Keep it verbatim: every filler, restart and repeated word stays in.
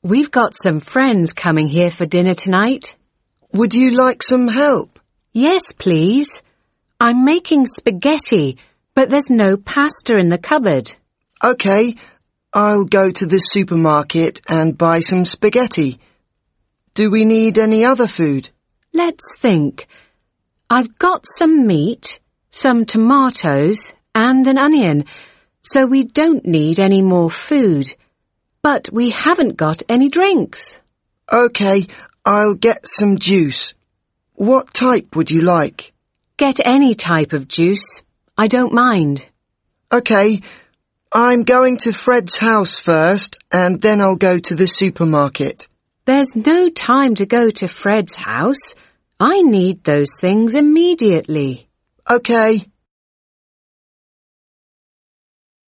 We've got some friends coming here for dinner tonight. Would you like some help? Yes, please. I'm making spaghetti, but there's no pasta in the cupboard. OK, I'll go to the supermarket and buy some spaghetti. Do we need any other food? Let's think. I've got some meat, some tomatoes, and an onion, so we don't need any more food. But we haven't got any drinks. OK, I'll get some juice. What type would you like? Get any type of juice. I don't mind. OK, I'm going to Fred's house first, and then I'll go to the supermarket. There's no time to go to Fred's house. I need those things immediately. OK.